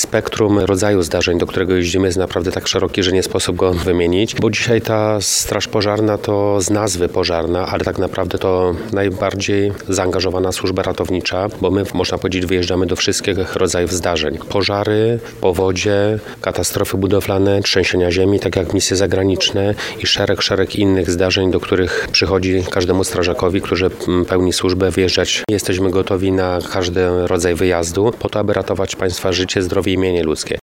Spektrum rodzaju zdarzeń, do którego jeździmy, jest naprawdę tak szeroki, że nie sposób go wymienić, bo dzisiaj ta straż pożarna to z nazwy pożarna, ale tak naprawdę to najbardziej zaangażowana służba ratownicza, bo my, można powiedzieć, wyjeżdżamy do wszystkich rodzajów zdarzeń. Pożary, powodzie, katastrofy budowlane, trzęsienia ziemi, tak jak misje zagraniczne i szereg innych zdarzeń, do których przychodzi każdemu strażakowi, który pełni służbę, wyjeżdżać. Jesteśmy gotowi na każdy rodzaj wyjazdu po to, aby ratować państwa życie, zdrowie i mienie ludzkie.